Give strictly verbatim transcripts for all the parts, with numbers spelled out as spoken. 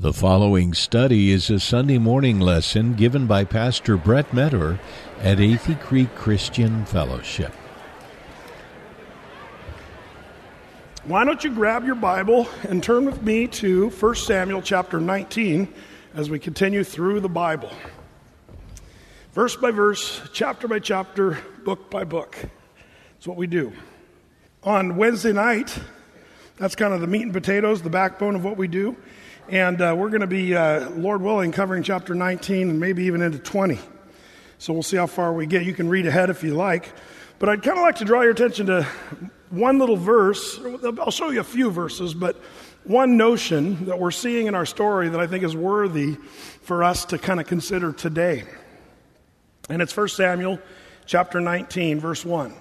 The following study is a Sunday morning lesson given by Pastor Brett Meador at Athey Creek Christian Fellowship. Why don't you grab your Bible and turn with me to First Samuel chapter nineteen as we continue through the Bible. Verse by verse, chapter by chapter, book by book. That's what we do. On Wednesday night, that's kind of the meat and potatoes, the backbone of what we do. And uh, we're going to be, uh, Lord willing, covering chapter nineteen and maybe even into twenty. So we'll see how far we get. You can read ahead if you like. But I'd kind of like to draw your attention to one little verse. I'll show you a few verses, but one notion that we're seeing in our story that I think is worthy for us to kind of consider today. And it's First Samuel chapter nineteen, verse one.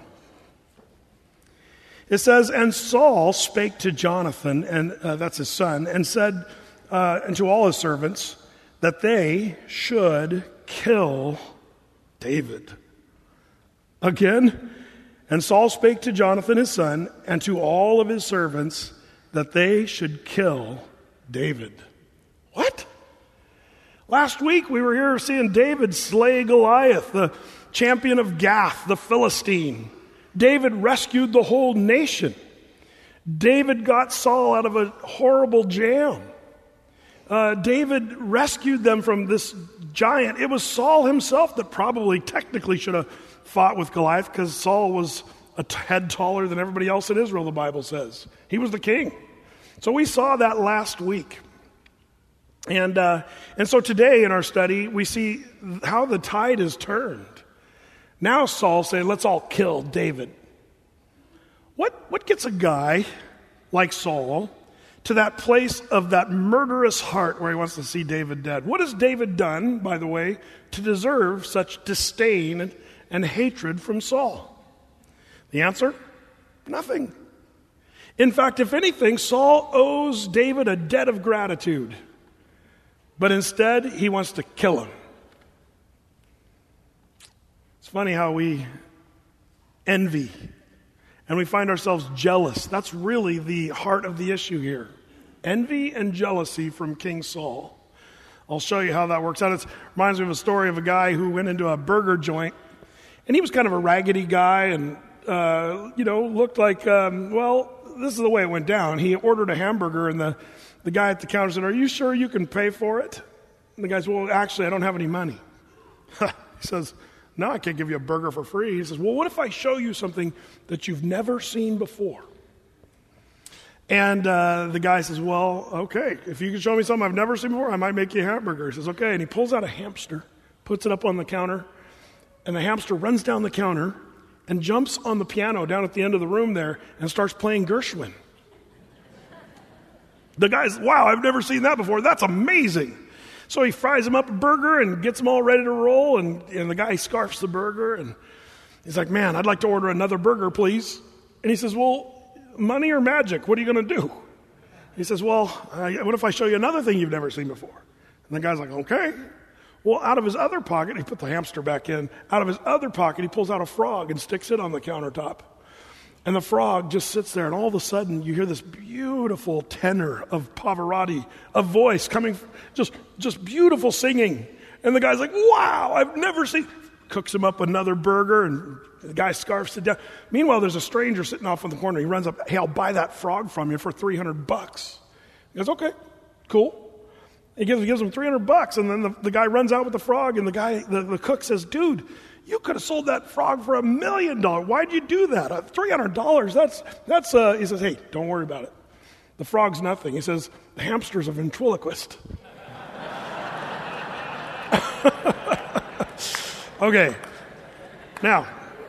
It says, "And Saul spake to Jonathan," and uh, that's his son, "and said, uh, and to all his servants, that they should kill David." Again, "And Saul spake to Jonathan his son, and to all of his servants, that they should kill David." What? Last week we were here seeing David slay Goliath, the champion of Gath, the Philistine. David rescued the whole nation. David got Saul out of a horrible jam. Uh, David rescued them from this giant. It was Saul himself that probably technically should have fought with Goliath, because Saul was a t- head taller than everybody else in Israel, the Bible says. He was the king. So we saw that last week. And uh, and so today in our study, we see how the tide is turned. Now Saul saying, let's all kill David. What what gets a guy like Saul to that place of that murderous heart where he wants to see David dead? What has David done, by the way, to deserve such disdain and, and hatred from Saul? The answer? Nothing. In fact, if anything, Saul owes David a debt of gratitude. But instead, he wants to kill him. It's funny how we envy and we find ourselves jealous. That's really the heart of the issue here. Envy and jealousy from King Saul. I'll show you how that works out. It reminds me of a story of a guy who went into a burger joint, and he was kind of a raggedy guy and, uh, you know, looked like, um, well, this is the way it went down. He ordered a hamburger, and the, the guy at the counter said, "Are you sure you can pay for it?" And the guy said, "Well, actually, I don't have any money." He says, "No, I can't give you a burger for free." He says, "Well, what if I show you something that you've never seen before?" And uh, the guy says, "Well, okay, if you can show me something I've never seen before, I might make you a hamburger." He says, "Okay." And he pulls out a hamster, puts it up on the counter, and the hamster runs down the counter and jumps on the piano down at the end of the room there and starts playing Gershwin. The guy's, "Wow, I've never seen that before. That's amazing." So he fries him up a burger and gets them all ready to roll, and, and the guy scarfs the burger, and he's like, "Man, I'd like to order another burger, please." And he says, "Well, money or magic, what are you going to do?" He says, "Well, I, what if I show you another thing you've never seen before?" And the guy's like, "Okay." Well, out of his other pocket, he put the hamster back in, out of his other pocket, he pulls out a frog and sticks it on the countertop. And the frog just sits there, and all of a sudden, you hear this beautiful tenor of Pavarotti, a voice coming, just, just beautiful singing. And the guy's like, "Wow, I've never seen..." Cooks him up another burger, and the guy scarfs it down. Meanwhile, there's a stranger sitting off in the corner. He runs up, "Hey, I'll buy that frog from you for three hundred bucks. He goes, "Okay, cool." He gives, he gives him three hundred bucks, and then the, the guy runs out with the frog, and the guy, the, the cook says, "Dude, you could have sold that frog for a million dollars. Why'd you do that? Uh, three hundred dollars, that's, that's, uh, he says, "Hey, don't worry about it. The frog's nothing." He says, "The hamster's a ventriloquist." Okay. Now,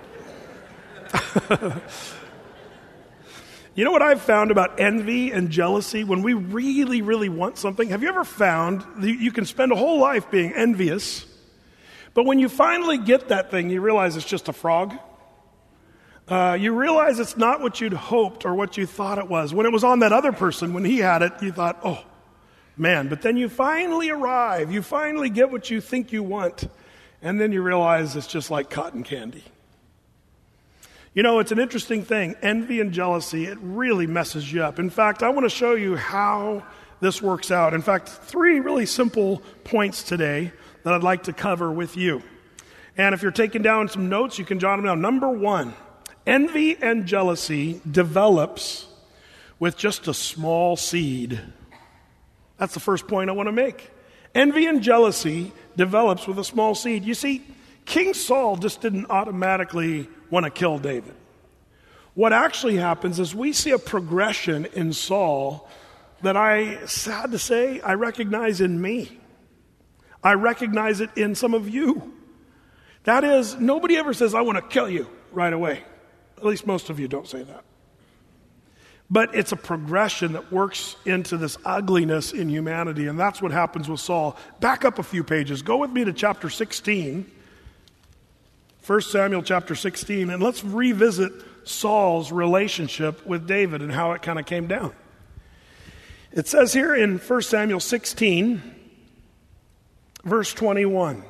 you know what I've found about envy and jealousy? When we really, really want something, have you ever found that you can spend a whole life being envious, but when you finally get that thing, you realize it's just a frog? Uh, you realize it's not what you'd hoped or what you thought it was. When it was on that other person, when he had it, you thought, "Oh, man." But then you finally arrive. You finally get what you think you want. And then you realize it's just like cotton candy. You know, it's an interesting thing. Envy and jealousy, it really messes you up. In fact, I want to show you how this works out. In fact, three really simple points today that I'd like to cover with you. And if you're taking down some notes, you can jot them down. Number one, envy and jealousy develops with just a small seed. That's the first point I want to make. Envy and jealousy develops with a small seed. You see, King Saul just didn't automatically want to kill David. What actually happens is we see a progression in Saul that I, sad to say, I recognize in me. I recognize it in some of you. That is, nobody ever says, I want to kill you right away. At least most of you don't say that. But it's a progression that works into this ugliness in humanity, and that's what happens with Saul. Back up a few pages. Go with me to chapter sixteen. First Samuel chapter sixteen, and let's revisit Saul's relationship with David and how it kind of came down. It says here in First Samuel sixteen, verse twenty-one.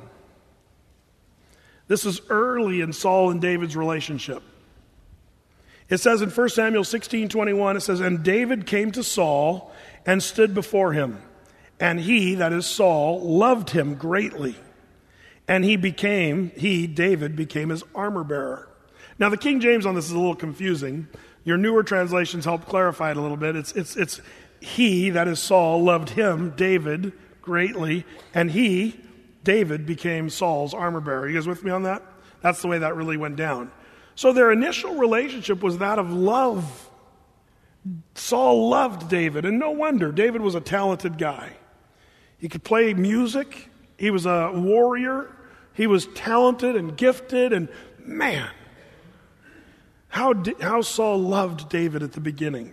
This is early in Saul and David's relationship. It says in First Samuel sixteen twenty-one, it says, and David came to Saul and stood before him. And he, that is Saul, loved him greatly. And he became, he, David, became his armor bearer. Now the King James on this is a little confusing. Your newer translations help clarify it a little bit. It's, it's, it's he, that is Saul, loved him, David, greatly. And he, David, became Saul's armor bearer. You guys with me on that? That's the way that really went down. So their initial relationship was that of love. Saul loved David, and no wonder. David was a talented guy. He could play music. He was a warrior. He was talented and gifted, and man, how, di- how Saul loved David at the beginning.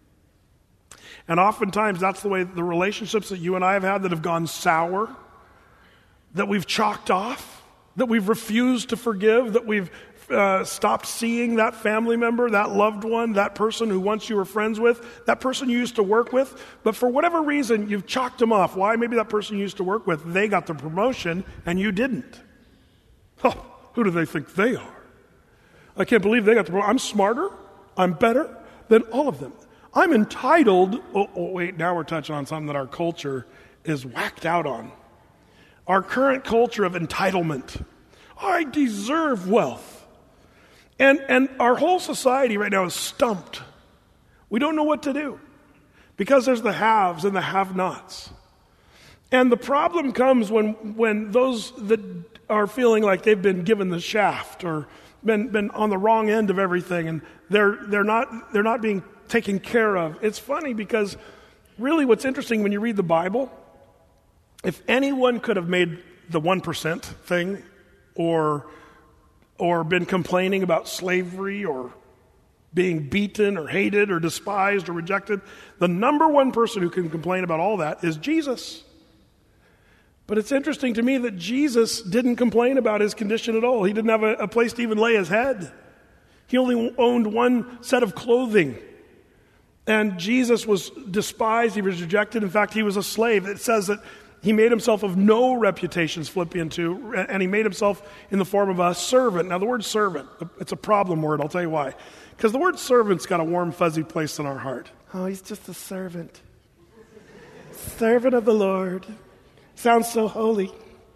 And oftentimes that's the way the relationships that you and I have had that have gone sour, that we've chalked off, that we've refused to forgive, that we've uh, stopped seeing that family member, that loved one, that person who once you were friends with, that person you used to work with, but for whatever reason you've chalked them off. Why? Maybe that person you used to work with, they got the promotion and you didn't. Oh, who do they think they are? I can't believe they got the promotion. I'm smarter, I'm better than all of them. I'm entitled. Oh, oh wait, now we're touching on something that our culture is whacked out on. Our current culture of entitlement. I deserve wealth. And and our whole society right now is stumped. We don't know what to do because there's the haves and the have-nots. And the problem comes when when those that are feeling like they've been given the shaft or been been on the wrong end of everything, and they're they're not they're not being taken care of. It's funny because really what's interesting when you read the Bible, if anyone could have made the one percent thing or or been complaining about slavery or being beaten or hated or despised or rejected, the number one person who can complain about all that is Jesus. But it's interesting to me that Jesus didn't complain about his condition at all. He didn't have a, a place to even lay his head. He only owned one set of clothing. And Jesus was despised, he was rejected. In fact, he was a slave. It says that he made himself of no reputations, Philippians two, and he made himself in the form of a servant. Now, the word servant, it's a problem word, I'll tell you why. Because the word servant's got a warm, fuzzy place in our heart. Oh, he's just a servant. Servant of the Lord. Sounds so holy.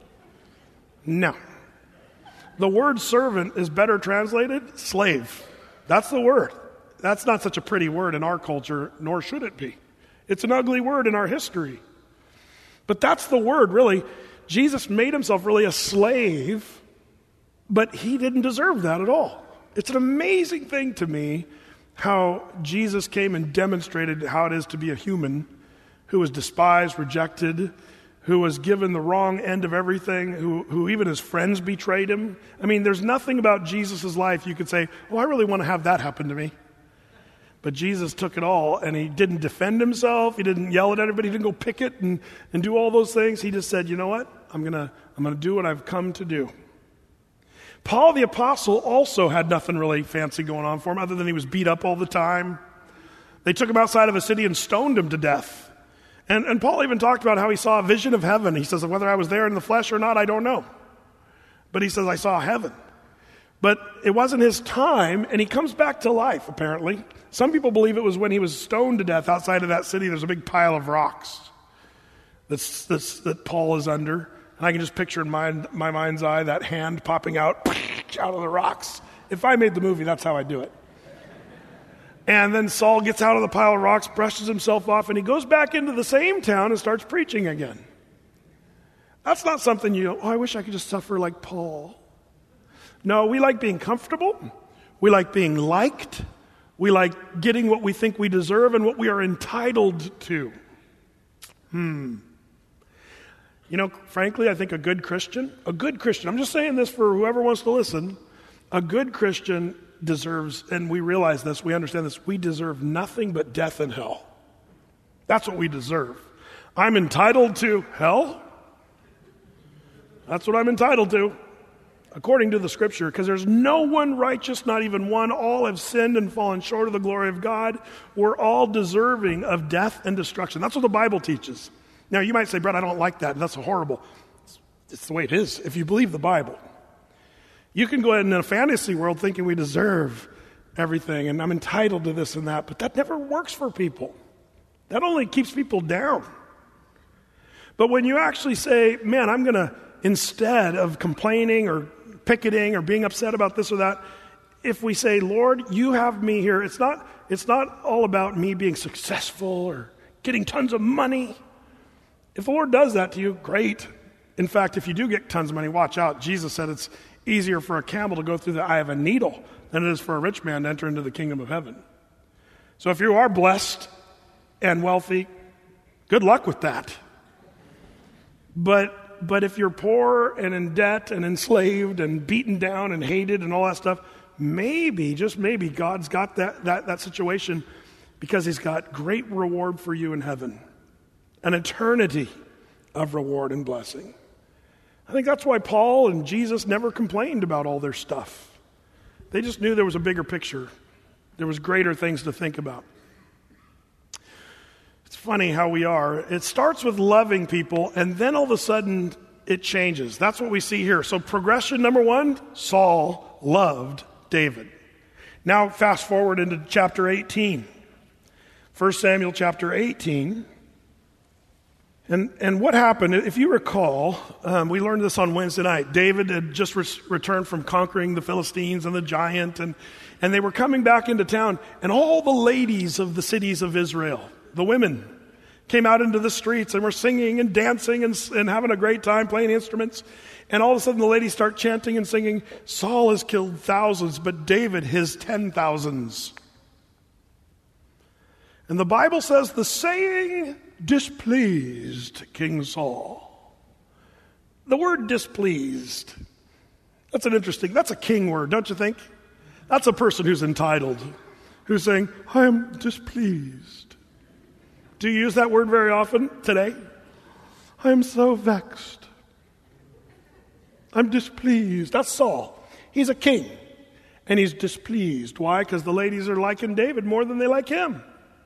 No. The word servant is better translated slave. That's the word. That's not such a pretty word in our culture, nor should it be. It's an ugly word in our history. But that's the word, really. Jesus made himself really a slave, but he didn't deserve that at all. It's an amazing thing to me how Jesus came and demonstrated how it is to be a human who was despised, rejected, who was given the wrong end of everything, who, who even his friends betrayed him. I mean, there's nothing about Jesus' life you could say, oh, I really want to have that happen to me. But Jesus took it all, and he didn't defend himself. He didn't yell at everybody. He didn't go picket and, and do all those things. He just said, you know what? I'm going to I'm gonna do what I've come to do. Paul the Apostle also had nothing really fancy going on for him other than he was beat up all the time. They took him outside of a city and stoned him to death. And, and Paul even talked about how he saw a vision of heaven. He says, whether I was there in the flesh or not, I don't know. But he says, I saw heaven. But it wasn't his time, and he comes back to life, apparently. Some people believe it was when he was stoned to death outside of that city. There's a big pile of rocks. that's, that's, that Paul is under. And I can just picture in my, my mind's eye that hand popping out, out of the rocks. If I made the movie, that's how I do it. And then Saul gets out of the pile of rocks, brushes himself off, and he goes back into the same town and starts preaching again. That's not something you, oh, I wish I could just suffer like Paul. No, we like being comfortable. We like being liked. We like getting what we think we deserve and what we are entitled to. Hmm. You know, frankly, I think a good Christian, a good Christian, I'm just saying this for whoever wants to listen, a good Christian deserves, and we realize this, we understand this, we deserve nothing but death and hell. That's what we deserve. I'm entitled to hell. That's what I'm entitled to, according to the Scripture, because there's no one righteous, not even one. All have sinned and fallen short of the glory of God. We're all deserving of death and destruction. That's what the Bible teaches. Now, you might say, Brett, I don't like that. That's horrible. It's, it's the way it is if you believe the Bible. You can go ahead in a fantasy world thinking we deserve everything and I'm entitled to this and that, but that never works for people. That only keeps people down. But when you actually say, man, I'm going to, instead of complaining or picketing or being upset about this or that, if we say, Lord, you have me here, it's not, it's not all about me being successful or getting tons of money. If the Lord does that to you, great. In fact, if you do get tons of money, watch out. Jesus said it's easier for a camel to go through the eye of a needle than it is for a rich man to enter into the kingdom of heaven. So if you are blessed and wealthy, good luck with that. But but if you're poor and in debt and enslaved and beaten down and hated and all that stuff, maybe, just maybe, God's got that that, that situation because he's got great reward for you in heaven. An eternity of reward and blessing. I think that's why Paul and Jesus never complained about all their stuff. They just knew there was a bigger picture. There was greater things to think about. It's funny how we are. It starts with loving people, and then all of a sudden it changes. That's what we see here. So progression number one, Saul loved David. Now fast forward into chapter eighteen. First Samuel chapter eighteen. And and what happened, if you recall, um, we learned this on Wednesday night. David had just re- returned from conquering the Philistines and the giant, and, and they were coming back into town, and all the ladies of the cities of Israel, the women, came out into the streets and were singing and dancing and, and having a great time playing instruments. And all of a sudden the ladies start chanting and singing, Saul has killed thousands, but David his ten thousands. And the Bible says the saying displeased King Saul. The word displeased, that's an interesting, that's a king word, don't you think? That's a person who's entitled, who's saying, I am displeased. Do you use that word very often today? I am so vexed. I'm displeased. That's Saul. He's a king, and he's displeased. Why? Because the ladies are liking David more than they like him.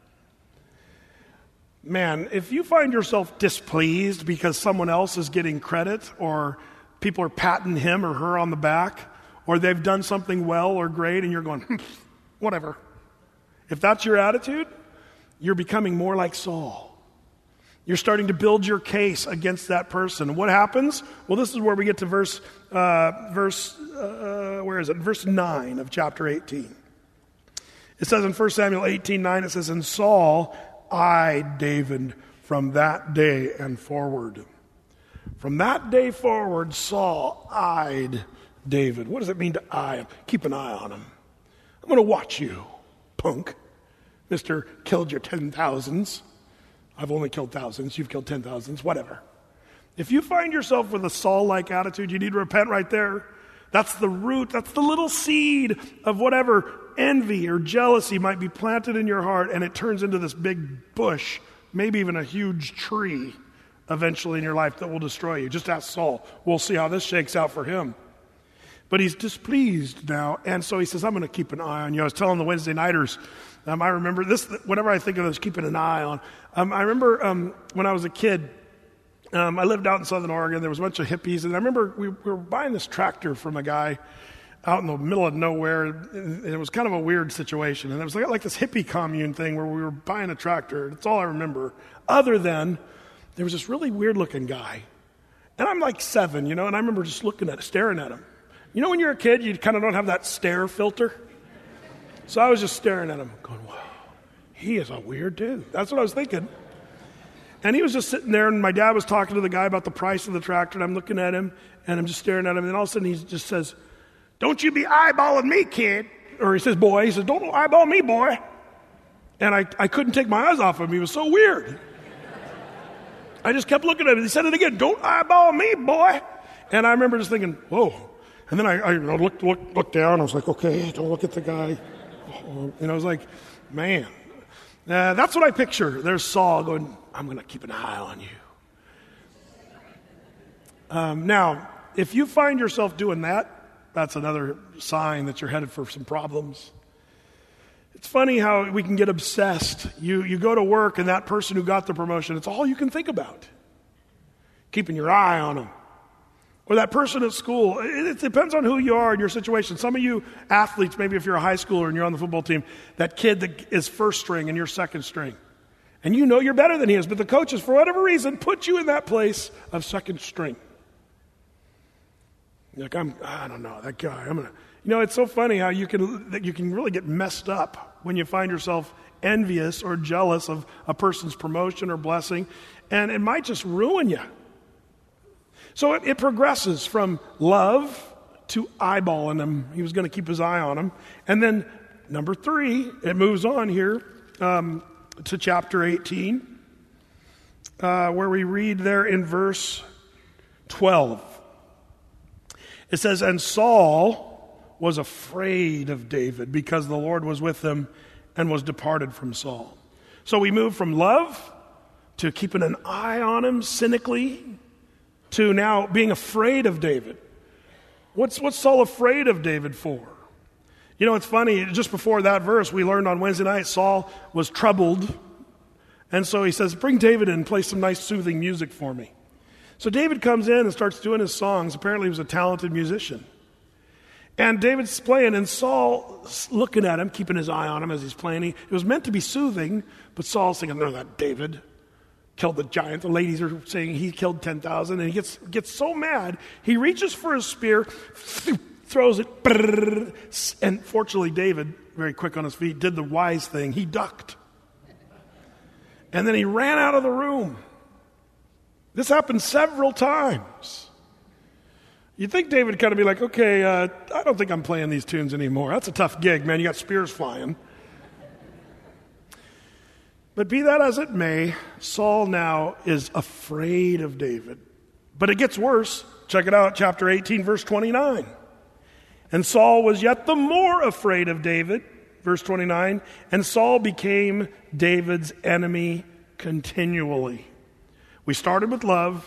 Man, if you find yourself displeased because someone else is getting credit or people are patting him or her on the back or they've done something well or great and you're going, whatever. If that's your attitude, you're becoming more like Saul. You're starting to build your case against that person. And what happens? Well, this is where we get to verse, uh, verse uh, where is it? Verse nine of chapter eighteen. It says in First Samuel eighteen nine, it says, and Saul eyed David from that day and forward. From that day forward, Saul eyed David. What does it mean to eye him? Keep an eye on him. I'm going to watch you, punk. Mister Killed your ten thousands. I've only killed thousands. You've killed ten thousands. Whatever. If you find yourself with a Saul-like attitude, you need to repent right there. That's the root. That's the little seed of whatever envy or jealousy might be planted in your heart, and it turns into this big bush, maybe even a huge tree eventually in your life that will destroy you. Just ask Saul. We'll see how this shakes out for him. But he's displeased now, and so he says, I'm going to keep an eye on you. I was telling the Wednesday nighters, um, I remember this, whenever I think of this, keeping an eye on. Um, I remember um, when I was a kid, um, I lived out in Southern Oregon. There was a bunch of hippies, and I remember we, we were buying this tractor from a guy out in the middle of nowhere, and it was kind of a weird situation. And it was like, like this hippie commune thing where we were buying a tractor. That's all I remember, other than there was this really weird-looking guy. And I'm like seven, you know, and I remember just looking at it, staring at him. You know when you're a kid, you kind of don't have that stare filter? So I was just staring at him, going, wow, he is a weird dude. That's what I was thinking. And he was just sitting there, and my dad was talking to the guy about the price of the tractor, and I'm looking at him, and I'm just staring at him, and then all of a sudden he just says, don't you be eyeballing me, kid. Or he says, boy. He says, don't eyeball me, boy. And I, I couldn't take my eyes off him. He was so weird. I just kept looking at him. He said it again, don't eyeball me, boy. And I remember just thinking, whoa. And then I, I looked, looked, looked down. I was like, okay, don't look at the guy. And I was like, man. Uh, that's what I picture. There's Saul going, I'm going to keep an eye on you. Um, now, if you find yourself doing that, that's another sign that you're headed for some problems. It's funny how we can get obsessed. You you go to work and that person who got the promotion, it's all you can think about. Keeping your eye on them. Or that person at school. It, it depends on who you are and your situation. Some of you athletes, maybe if you're a high schooler and you're on the football team, that kid that is first string and you're second string. And you know you're better than he is, but the coaches, for whatever reason, put you in that place of second string. You're like, I'm, I don't know, that guy, I'm going to... You know, it's so funny how you can that you can really get messed up when you find yourself envious or jealous of a person's promotion or blessing, and it might just ruin you. So it, it progresses from love to eyeballing him. He was going to keep his eye on him. And then number three, it moves on here um, to chapter eighteen, uh, where we read there in verse twelve. It says, and Saul was afraid of David because the Lord was with him and was departed from Saul. So we move from love to keeping an eye on him cynically to now being afraid of David. What's, what's Saul afraid of David for? You know, it's funny, just before that verse, we learned on Wednesday night Saul was troubled. And so he says, bring David in and play some nice soothing music for me. So David comes in and starts doing his songs. Apparently he was a talented musician. And David's playing, and Saul's looking at him, keeping his eye on him as he's playing. He, it was meant to be soothing, but Saul's thinking, no, that David killed the giant. The ladies are saying he killed ten thousand, and he gets gets so mad, he reaches for his spear, throws it, and fortunately David, very quick on his feet, did the wise thing. He ducked. And then he ran out of the room. This happened several times. You'd think David would kind of be like, okay, uh, I don't think I'm playing these tunes anymore. That's a tough gig, man. You got spears flying. But be that as it may, Saul now is afraid of David. But it gets worse. Check it out, chapter eighteen, verse twenty-nine. And Saul was yet the more afraid of David, verse twenty-nine, and Saul became David's enemy continually. We started with love.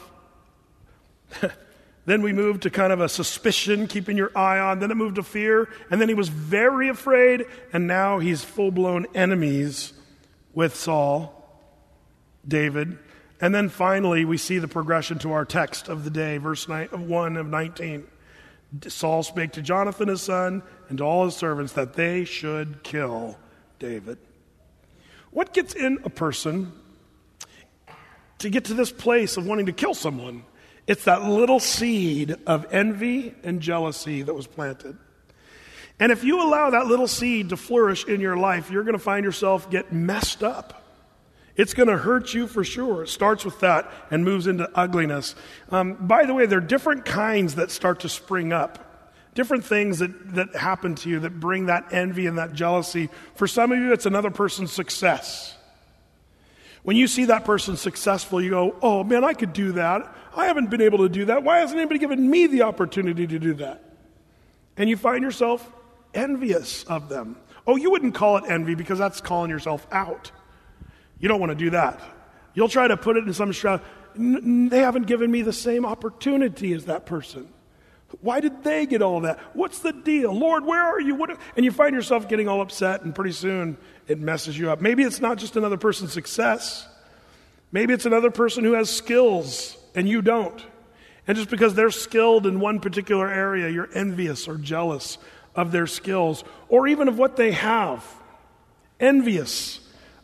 Then we moved to kind of a suspicion, keeping your eye on. Then it moved to fear. And then he was very afraid. And now he's full-blown enemies with Saul, David. And then finally, we see the progression to our text of the day, verse one of nineteen. Saul spake to Jonathan his son and to all his servants that they should kill David. What gets in a person to get to this place of wanting to kill someone? It's that little seed of envy and jealousy that was planted. And if you allow that little seed to flourish in your life, you're going to find yourself get messed up. It's going to hurt you for sure. It starts with that and moves into ugliness. Um, by the way, there are different kinds that start to spring up. Different things that, that happen to you that bring that envy and that jealousy. For some of you, it's another person's success. When you see that person successful, you go, oh man, I could do that. I haven't been able to do that. Why hasn't anybody given me the opportunity to do that? And you find yourself envious of them. Oh, you wouldn't call it envy because that's calling yourself out. You don't want to do that. You'll try to put it in some shroud. They haven't given me the same opportunity as that person. Why did they get all of that? What's the deal? Lord, where are you? What? And you find yourself getting all upset, and pretty soon it messes you up. Maybe it's not just another person's success. Maybe it's another person who has skills and you don't. And just because they're skilled in one particular area, you're envious or jealous of their skills or even of what they have. Envious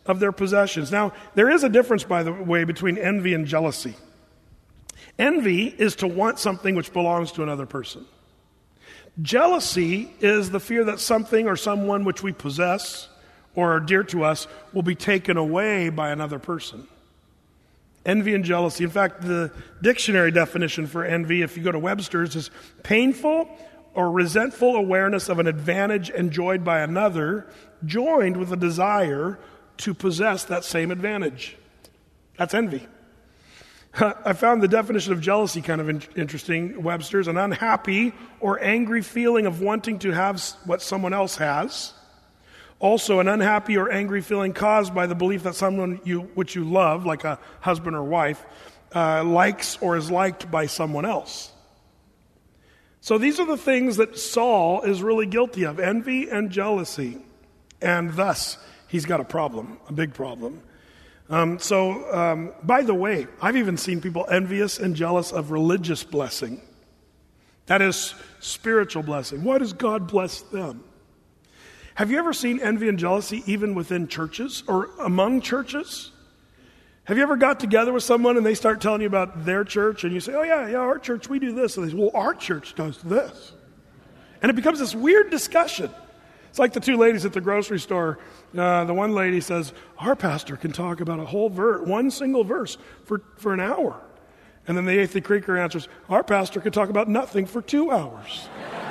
of their possessions. Now, there is a difference, by the way, between envy and jealousy. Envy is to want something which belongs to another person. Jealousy is the fear that something or someone which we possess or are dear to us will be taken away by another person. Envy and jealousy. In fact, the dictionary definition for envy, if you go to Webster's, is painful or resentful awareness of an advantage enjoyed by another, joined with a desire to possess that same advantage. That's envy. I found the definition of jealousy kind of in- interesting. Webster's, an unhappy or angry feeling of wanting to have what someone else has. Also, an unhappy or angry feeling caused by the belief that someone you which you love, like a husband or wife, uh, likes or is liked by someone else. So these are the things that Saul is really guilty of, envy and jealousy. And thus, he's got a problem, a big problem. Um, so, um, by the way, I've even seen people envious and jealous of religious blessing. That is spiritual blessing. Why does God bless them? Have you ever seen envy and jealousy even within churches or among churches? Have you ever got together with someone and they start telling you about their church and you say, oh yeah, yeah, our church, we do this. And they say, well, our church does this. And it becomes this weird discussion. It's like the two ladies at the grocery store. Uh, the one lady says, our pastor can talk about a whole verse, one single verse for, for an hour. And then the Eighth Creeker answers, our pastor can talk about nothing for two hours.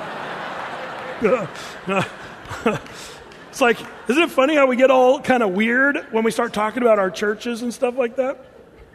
It's like, isn't it funny how we get all kind of weird when we start talking about our churches and stuff like that?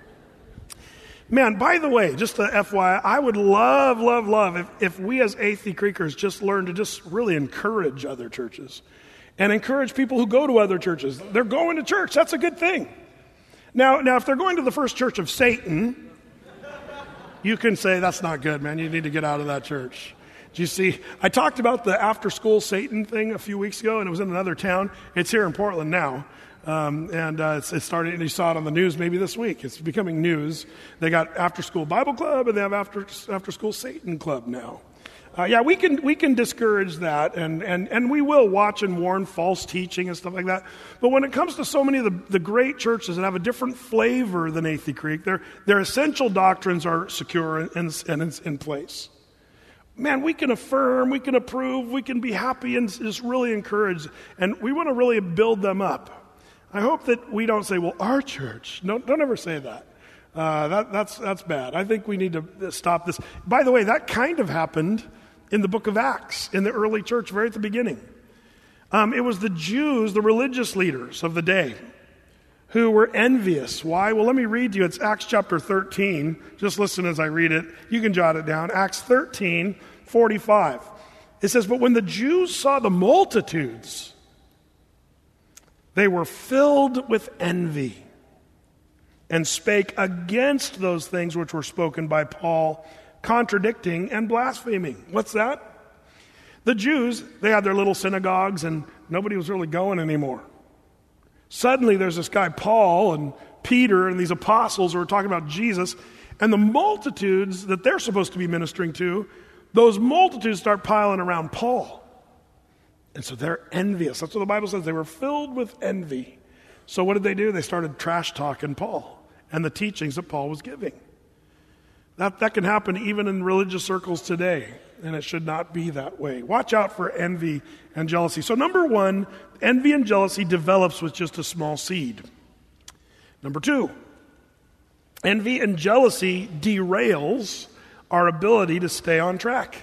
Man, by the way, just a F Y I, I would love, love, love if, if we as Eighth Creekers just learn to just really encourage other churches and encourage people who go to other churches. They're going to church. That's a good thing. Now, now, if they're going to the First Church of Satan, you can say, that's not good, man. You need to get out of that church. Do you see? I talked about the after-school Satan thing a few weeks ago, and it was in another town. It's here in Portland now. Um, and uh, it's, it started, and you saw it on the news maybe this week. It's becoming news. They got after-school Bible club, and they have after after-school Satan club now. Uh, yeah, we can we can discourage that, and, and, and we will watch and warn false teaching and stuff like that. But when it comes to so many of the, the great churches that have a different flavor than Eighth Creek, their their essential doctrines are secure and, and in, in place. Man, we can affirm, we can approve, we can be happy and just really encourage, and we want to really build them up. I hope that we don't say, well, our church. No, don't ever say that. Uh, that that's that's bad. I think we need to stop this. By the way, that kind of happened in the book of Acts, in the early church, very at the beginning. Um, it was the Jews, the religious leaders of the day, who were envious. Why? Well, let me read to you. It's Acts chapter thirteen. Just listen as I read it. You can jot it down. Acts thirteen, forty-five. It says, but when the Jews saw the multitudes, they were filled with envy and spake against those things which were spoken by Paul, contradicting and blaspheming. What's that? The Jews, they had their little synagogues and nobody was really going anymore. Suddenly there's this guy Paul and Peter and these apostles who are talking about Jesus, and the multitudes that they're supposed to be ministering to, those multitudes start piling around Paul. And so they're envious. That's what the Bible says. They were filled with envy. So what did they do? They started trash talking Paul and the teachings that Paul was giving. That, that can happen even in religious circles today, and it should not be that way. Watch out for envy and jealousy. So number one, envy and jealousy develops with just a small seed. Number two, envy and jealousy derails our ability to stay on track,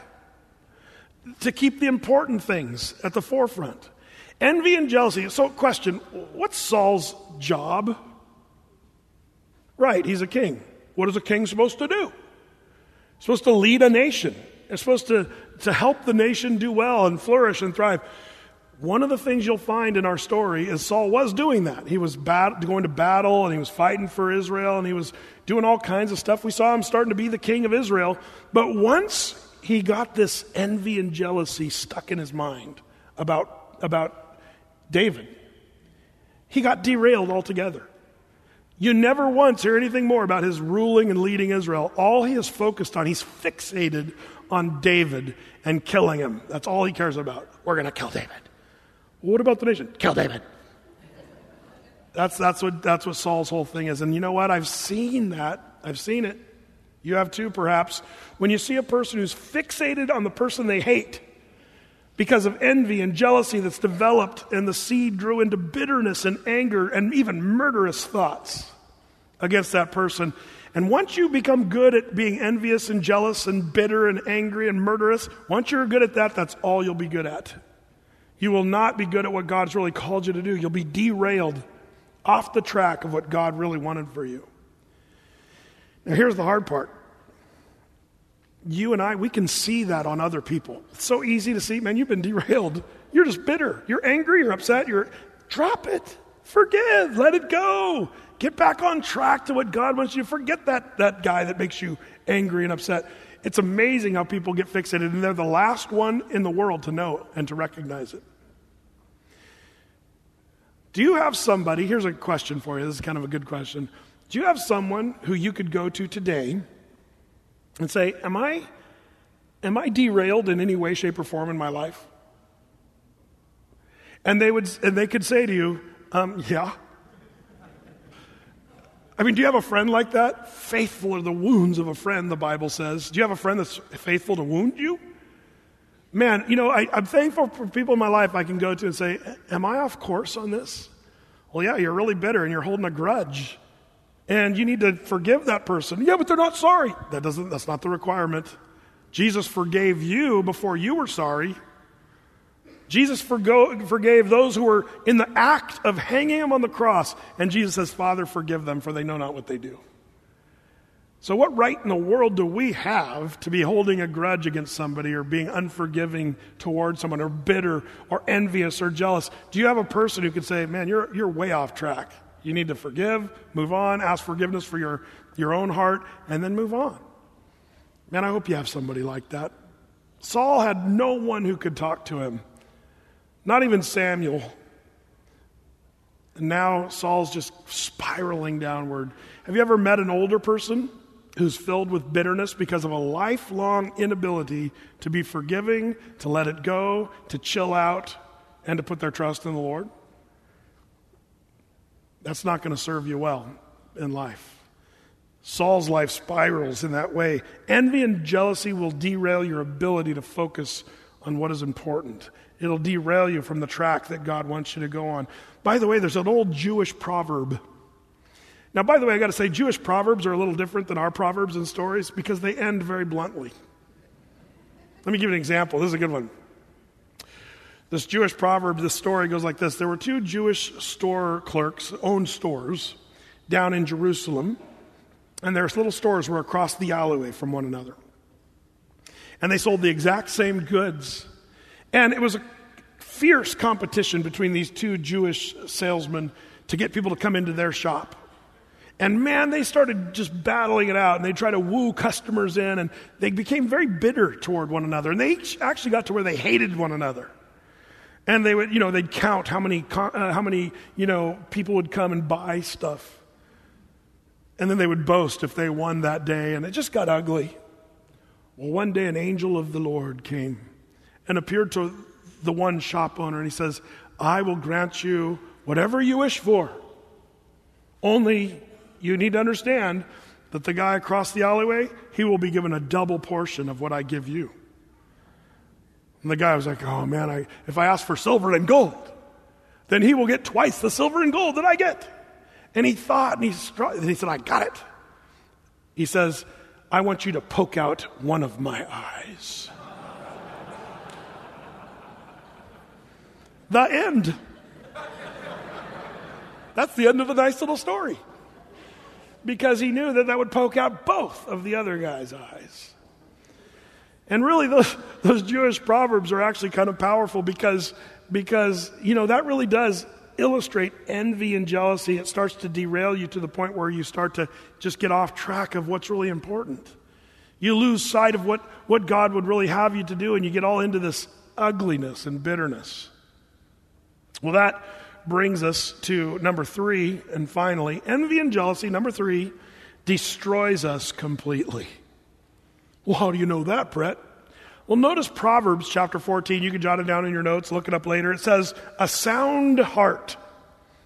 to keep the important things at the forefront. Envy and jealousy. So question, what's Saul's job? Right, he's a king. What is a king supposed to do? He's supposed to lead a nation. He's supposed to, to help the nation do well and flourish and thrive. One of the things you'll find in our story is Saul was doing that. He was bat- going to battle, and he was fighting for Israel, and he was doing all kinds of stuff. We saw him starting to be the king of Israel. But once he got this envy and jealousy stuck in his mind about, about David, he got derailed altogether. You never once hear anything more about his ruling and leading Israel. All he is focused on, he's fixated on David and killing him. That's all he cares about. We're going to kill David. What about the nation? Kill David. That's, that's, what, that's what Saul's whole thing is. And you know what? I've seen that. I've seen it. You have too, perhaps. When you see a person who's fixated on the person they hate because of envy and jealousy that's developed, and the seed grew into bitterness and anger and even murderous thoughts against that person. And once you become good at being envious and jealous and bitter and angry and murderous, once you're good at that, that's all you'll be good at. You will not be good at what God's really called you to do. You'll be derailed off the track of what God really wanted for you. Now, here's the hard part. You and I, we can see that on other people. It's so easy to see, man, you've been derailed. You're just bitter. You're angry. You're upset. You're drop it. Forgive. Let it go. Get back on track to what God wants you to. Forget that, that guy that makes you angry and upset. It's amazing how people get fixated, and they're the last one in the world to know and to recognize it. Do you have somebody, here's a question for you. This is kind of a good question. Do you have someone who you could go to today and say, am I, am I derailed in any way, shape, or form in my life? And they would, and they could say to you, um, yeah. I mean, do you have a friend like that? Faithful are the wounds of a friend, the Bible says. Do you have a friend that's faithful to wound you? Man, you know, I, I'm thankful for people in my life I can go to and say, am I off course on this? Well, yeah, you're really bitter and you're holding a grudge. And you need to forgive that person. Yeah, but they're not sorry. That doesn't, that's not the requirement. Jesus forgave you before you were sorry. Jesus forgo, forgave those who were in the act of hanging him on the cross. And Jesus says, Father, forgive them, for they know not what they do. So what right in the world do we have to be holding a grudge against somebody, or being unforgiving towards someone, or bitter or envious or jealous? Do you have a person who could say, man, you're, you're way off track. You need to forgive, move on, ask forgiveness for your, your own heart, and then move on. Man, I hope you have somebody like that. Saul had no one who could talk to him. Not even Samuel. And now Saul's just spiraling downward. Have you ever met an older person who's filled with bitterness because of a lifelong inability to be forgiving, to let it go, to chill out, and to put their trust in the Lord? That's not going to serve you well in life. Saul's life spirals in that way. Envy and jealousy will derail your ability to focus on what is important. It'll derail you from the track that God wants you to go on. By the way, there's an old Jewish proverb. Now, by the way, I got to say, Jewish proverbs are a little different than our proverbs and stories because they end very bluntly. Let me give you an example. This is a good one. This Jewish proverb, this story goes like this. There were two Jewish store clerks, owned stores, down in Jerusalem, and their little stores were across the alleyway from one another. And they sold the exact same goods. And it was a fierce competition between these two Jewish salesmen to get people to come into their shop. And man, they started just battling it out, and they tried to woo customers in, and they became very bitter toward one another. And they actually got to where they hated one another. And they would, you know, they'd count how many, uh, how many, you know, people would come and buy stuff. And then they would boast if they won that day, and it just got ugly. Well, one day an angel of the Lord came and appeared to the one shop owner, and he says, I will grant you whatever you wish for. Only you need to understand that the guy across the alleyway, he will be given a double portion of what I give you. And the guy was like, oh man, I, if I ask for silver and gold, then he will get twice the silver and gold that I get. And he thought, and he, and he said, I got it. He says, I want you to poke out one of my eyes. The end. That's the end of a nice little story. Because he knew that that would poke out both of the other guy's eyes. And really, those, those Jewish proverbs are actually kind of powerful because, because, you know, that really does illustrate envy and jealousy. It starts to derail you to the point where you start to just get off track of what's really important. You lose sight of what, what God would really have you to do, and you get all into this ugliness and bitterness. Well, that brings us to number three, and finally, envy and jealousy, number three, destroys us completely. Well, how do you know that, Brett? Well, notice Proverbs chapter fourteen. You can jot it down in your notes, look it up later. It says, a sound heart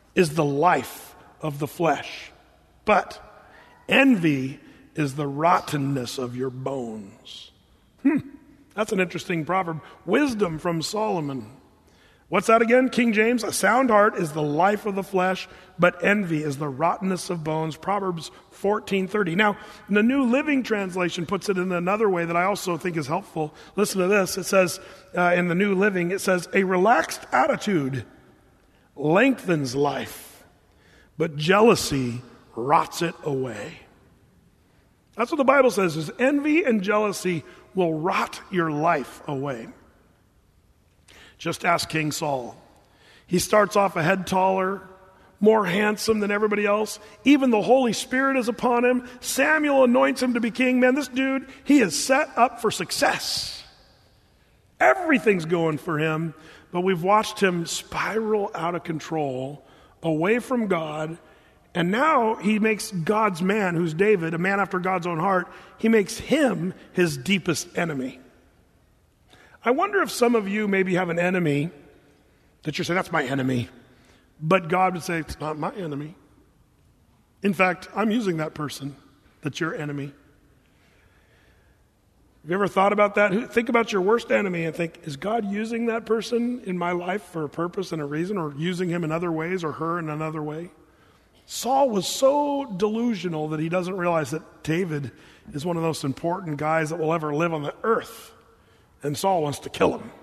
is the life of the flesh, but envy is the rottenness of your bones. Hmm, that's an interesting proverb. Wisdom from Solomon. What's that again? King James, a sound heart is the life of the flesh, but envy is the rottenness of bones. Proverbs fourteen thirty. Now, the New Living Translation puts it in another way that I also think is helpful. Listen to this. It says, uh, in the New Living, it says, a relaxed attitude lengthens life, but jealousy rots it away. That's what the Bible says, is envy and jealousy will rot your life away. Just ask King Saul. He starts off a head taller, more handsome than everybody else. Even the Holy Spirit is upon him. Samuel anoints him to be king. Man, this dude, he is set up for success. Everything's going for him, but we've watched him spiral out of control, away from God, and now he makes God's man, who's David, a man after God's own heart, he makes him his deepest enemy. I wonder if some of you maybe have an enemy that you're saying, that's my enemy. But God would say, it's not my enemy. In fact, I'm using that person that's your enemy. Have you ever thought about that? Think about your worst enemy and think, is God using that person in my life for a purpose and a reason, or using him in other ways, or her in another way? Saul was so delusional that he doesn't realize that David is one of the most important guys that will ever live on the earth. And Saul wants to kill him.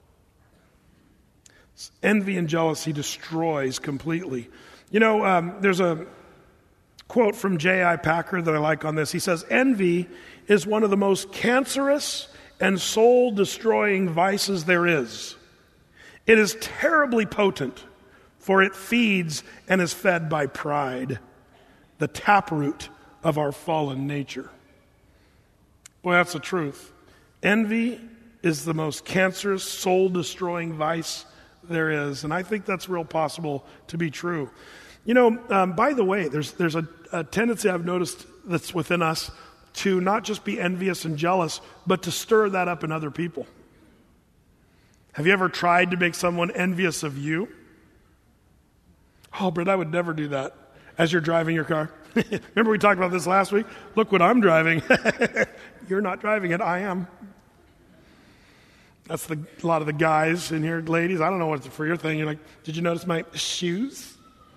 Envy and jealousy destroys completely. You know, um, there's a quote from J I Packer that I like on this. He says, envy is one of the most cancerous and soul-destroying vices there is. It is terribly potent, for it feeds and is fed by pride, the taproot of our fallen nature. Boy, that's the truth. Envy is the most cancerous, soul-destroying vice there is. And I think that's real possible to be true. You know, um, by the way, there's there's a, a tendency I've noticed that's within us to not just be envious and jealous, but to stir that up in other people. Have you ever tried to make someone envious of you? Oh, Brett, I would never do that. As you're driving your car. Remember we talked about this last week? Look what I'm driving. You're not driving it, I am. That's the, a lot of the guys in here, ladies. I don't know what's for your thing. You're like, did you notice my shoes?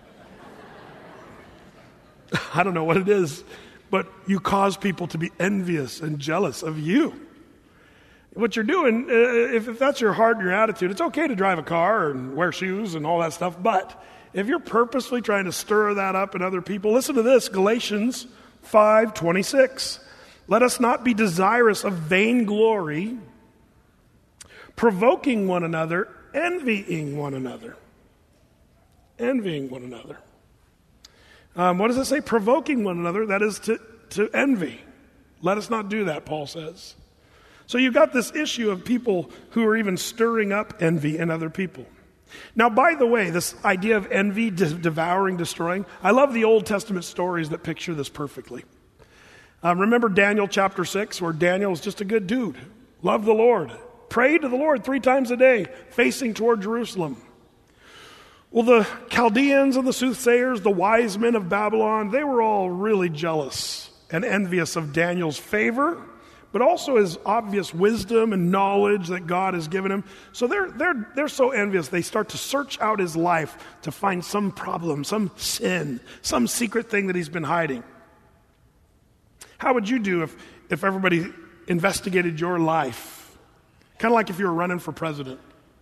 I don't know what it is, but you cause people to be envious and jealous of you. What you're doing, uh, if, if that's your heart and your attitude, it's okay to drive a car and wear shoes and all that stuff, but if you're purposely trying to stir that up in other people, listen to this, Galatians five twenty-six. Let us not be desirous of vainglory, provoking one another, envying one another. Envying one another. Um, what does it say? Provoking one another, that is to, to envy. Let us not do that, Paul says. So you've got this issue of people who are even stirring up envy in other people. Now, by the way, this idea of envy, de- devouring, destroying, I love the Old Testament stories that picture this perfectly. Um, remember Daniel chapter six, where Daniel was just a good dude, loved the Lord, prayed to the Lord three times a day, facing toward Jerusalem. Well, the Chaldeans and the soothsayers, the wise men of Babylon, they were all really jealous and envious of Daniel's favor, but also his obvious wisdom and knowledge that God has given him. So they're, they're, they're so envious, they start to search out his life to find some problem, some sin, some secret thing that he's been hiding. How would you do if, if everybody investigated your life? Kind of like if you were running for president.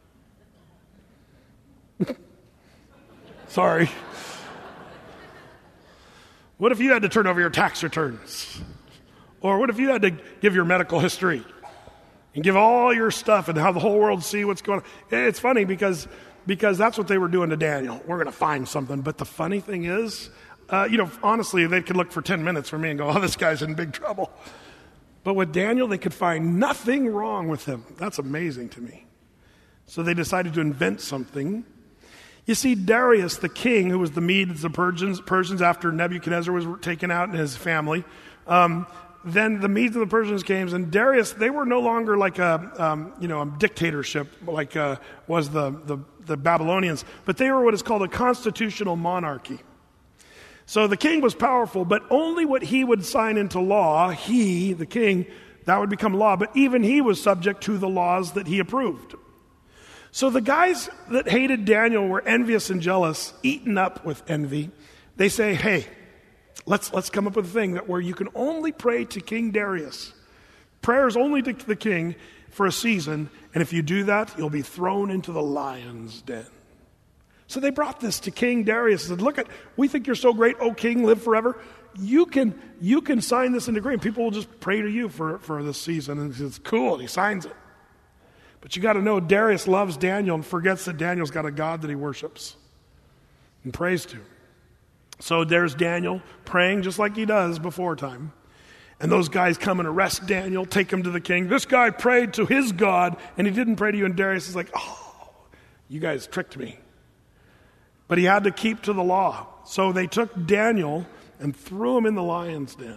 Sorry. What if you had to turn over your tax returns? Or what if you had to give your medical history and give all your stuff and have the whole world see what's going on? It's funny because, because that's what they were doing to Daniel. We're going to find something. But the funny thing is, uh, you know, honestly, they could look for ten minutes for me and go, oh, this guy's in big trouble. But with Daniel, they could find nothing wrong with him. That's amazing to me. So they decided to invent something. You see, Darius, the king, who was the Medes, the Persians, Persians after Nebuchadnezzar was taken out and his family, um, then the Medes and the Persians came, and Darius, they were no longer like a, um, you know, a dictatorship like uh, was the, the, the Babylonians, but they were what is called a constitutional monarchy. So the king was powerful, but only what he would sign into law, he, the king, that would become law, but even he was subject to the laws that he approved. So the guys that hated Daniel were envious and jealous, eaten up with envy. They say, hey, let's let's come up with a thing that where you can only pray to King Darius. Prayers only to the king for a season, and if you do that, you'll be thrown into the lion's den. So they brought this to King Darius and said, look, at, we think you're so great, O king, live forever. You can you can sign this into agreement. People will just pray to you for, for this season. And it's cool, and he signs it. But you got to know, Darius loves Daniel and forgets that Daniel's got a God that he worships and prays to. So there's Daniel praying just like he does before time. And those guys come and arrest Daniel, take him to the king. This guy prayed to his God, and he didn't pray to you. And Darius is like, oh, you guys tricked me. But he had to keep to the law. So they took Daniel and threw him in the lion's den.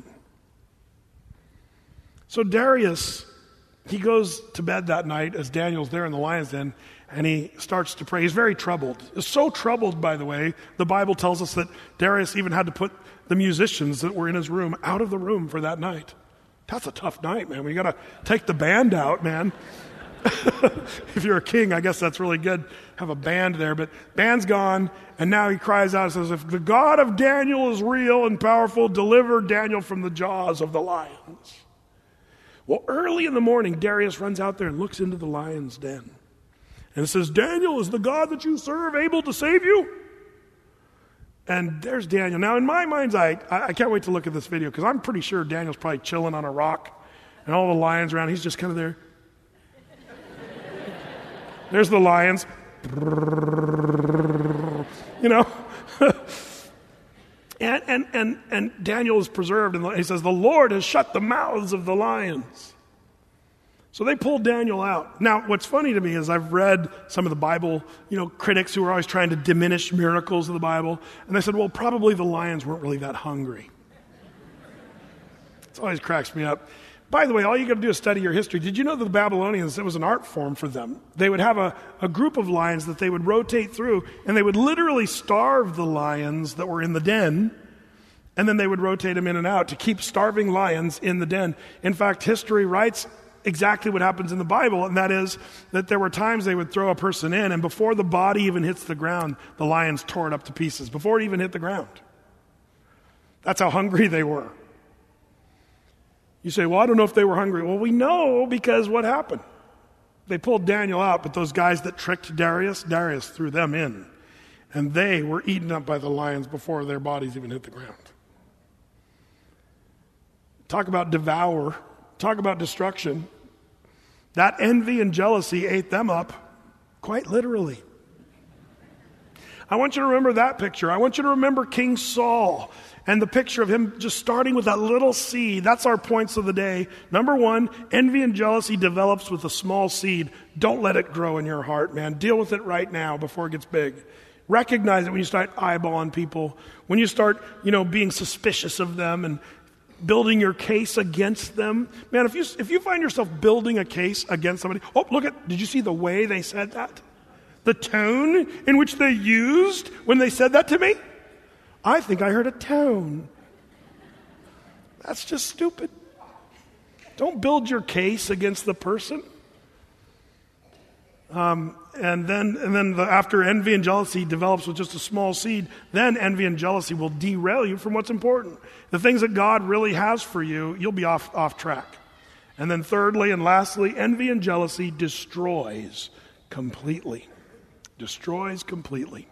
So Darius, he goes to bed that night as Daniel's there in the lion's den, and he starts to pray. He's very troubled. He's so troubled, by the way, the Bible tells us that Darius even had to put the musicians that were in his room out of the room for that night. That's a tough night, man. We got to take the band out, man. If you're a king, I guess that's really good. Have a band there, but band's gone, and now he cries out and says, if the God of Daniel is real and powerful, deliver Daniel from the jaws of the lions. Well, early in the morning, Darius runs out there and looks into the lion's den. And it says, Daniel, is the God that you serve able to save you? And there's Daniel. Now, in my mind's eye, I, I can't wait to look at this video, because I'm pretty sure Daniel's probably chilling on a rock, and all the lions around, he's just kind of there. There's the lions. You know? and, and, and, and Daniel is preserved, and he says, the Lord has shut the mouths of the lions. So they pulled Daniel out. Now, what's funny to me is I've read some of the Bible, you know, critics who are always trying to diminish miracles of the Bible, and they said, well, probably the lions weren't really that hungry. It always cracks me up. By the way, all you got to do is study your history. Did you know that the Babylonians, it was an art form for them? They would have a, a group of lions that they would rotate through, and they would literally starve the lions that were in the den, and then they would rotate them in and out to keep starving lions in the den. In fact, history writes exactly what happens in the Bible, and that is that there were times they would throw a person in, and before the body even hits the ground, the lions tore it up to pieces, before it even hit the ground. That's how hungry they were. You say, well, I don't know if they were hungry. Well, we know because what happened? They pulled Daniel out, but those guys that tricked Darius, Darius threw them in, and they were eaten up by the lions before their bodies even hit the ground. Talk about devour. Talk about destruction. That envy and jealousy ate them up, quite literally. I want you to remember that picture. I want you to remember King Saul and the picture of him just starting with that little seed. That's our points of the day. Number one, envy and jealousy develops with a small seed. Don't let it grow in your heart, man. Deal with it right now before it gets big. Recognize it when you start eyeballing people, when you start, you know, being suspicious of them and building your case against them. Man, if you if you find yourself building a case against somebody, oh, look at, did you see the way they said that? The tone in which they used when they said that to me? I think I heard a tone. That's just stupid. Don't build your case against the person. Um, and then, and then the, after envy and jealousy develops with just a small seed, then envy and jealousy will derail you from what's important. The things that God really has for you, you'll be off, off track. And then thirdly and lastly, envy and jealousy destroys completely. Destroys completely.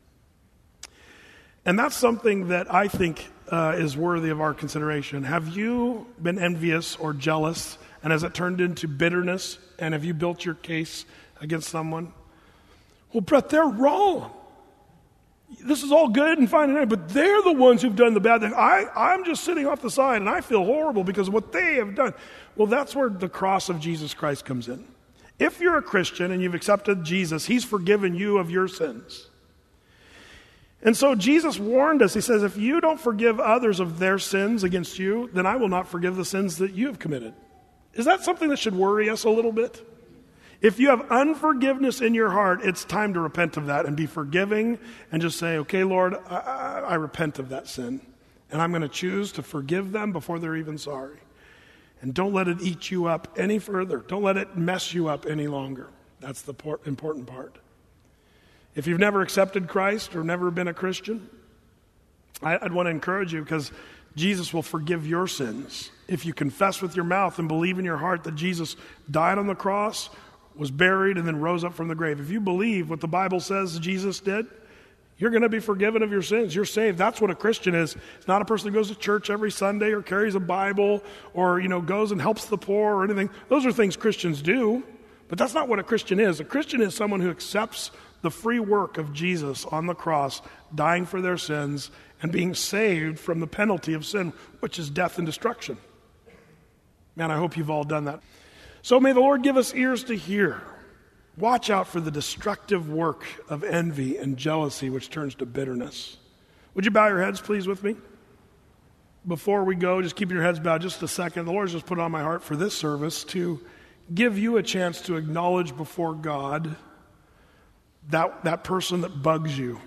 And that's something that I think uh, is worthy of our consideration. Have you been envious or jealous, and has it turned into bitterness, and have you built your case against someone? Well, Brett, they're wrong. This is all good and fine and right, but they're the ones who've done the bad thing. I, I'm just sitting off the side, and I feel horrible because of what they have done. Well, that's where the cross of Jesus Christ comes in. If you're a Christian and you've accepted Jesus, he's forgiven you of your sins. And so Jesus warned us. He says, if you don't forgive others of their sins against you, then I will not forgive the sins that you have committed. Is that something that should worry us a little bit? If you have unforgiveness in your heart, it's time to repent of that and be forgiving and just say, okay, Lord, I, I, I repent of that sin. And I'm going to choose to forgive them before they're even sorry. And don't let it eat you up any further. Don't let it mess you up any longer. That's the important part. If you've never accepted Christ or never been a Christian, I'd want to encourage you, because Jesus will forgive your sins. If you confess with your mouth and believe in your heart that Jesus died on the cross, was buried, and then rose up from the grave. If you believe what the Bible says Jesus did, you're going to be forgiven of your sins. You're saved. That's what a Christian is. It's not a person who goes to church every Sunday or carries a Bible or, you know, goes and helps the poor or anything. Those are things Christians do, but that's not what a Christian is. A Christian is someone who accepts the free work of Jesus on the cross, dying for their sins and being saved from the penalty of sin, which is death and destruction. Man, I hope you've all done that. So may the Lord give us ears to hear. Watch out for the destructive work of envy and jealousy, which turns to bitterness. Would you bow your heads, please, with me? Before we go, just keep your heads bowed just a second. The Lord's just put it on my heart for this service to give you a chance to acknowledge before God that, that person that bugs you.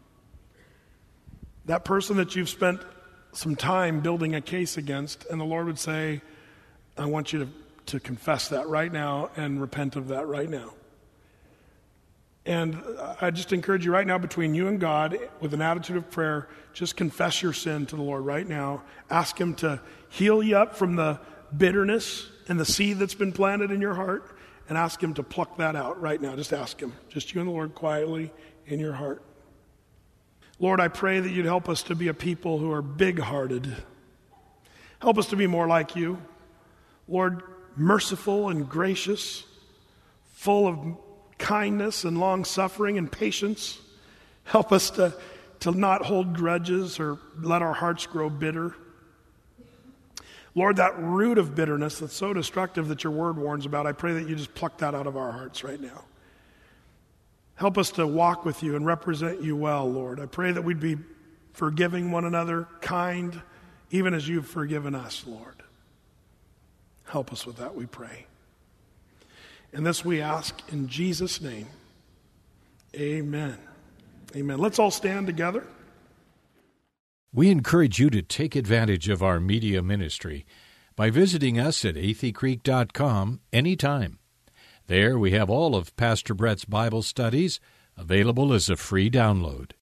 That person that you've spent some time building a case against, and the Lord would say, I want you to, to confess that right now and repent of that right now. And I just encourage you right now, between you and God, with an attitude of prayer, just confess your sin to the Lord right now. Ask Him to heal you up from the bitterness and the seed that's been planted in your heart, and ask Him to pluck that out right now. Just ask Him, just you and the Lord quietly in your heart. Lord, I pray that you'd help us to be a people who are big-hearted. Help us to be more like you. Lord, merciful and gracious, full of kindness and long-suffering and patience. Help us to, to not hold grudges or let our hearts grow bitter. Lord, that root of bitterness that's so destructive that your word warns about, I pray that you just pluck that out of our hearts right now. Help us to walk with you and represent you well, Lord. I pray that we'd be forgiving one another, kind, even as you've forgiven us, Lord. Help us with that, we pray. And this we ask in Jesus' name. Amen. Amen. Let's all stand together. We encourage you to take advantage of our media ministry by visiting us at athey creek dot com anytime. There we have all of Pastor Brett's Bible studies available as a free download.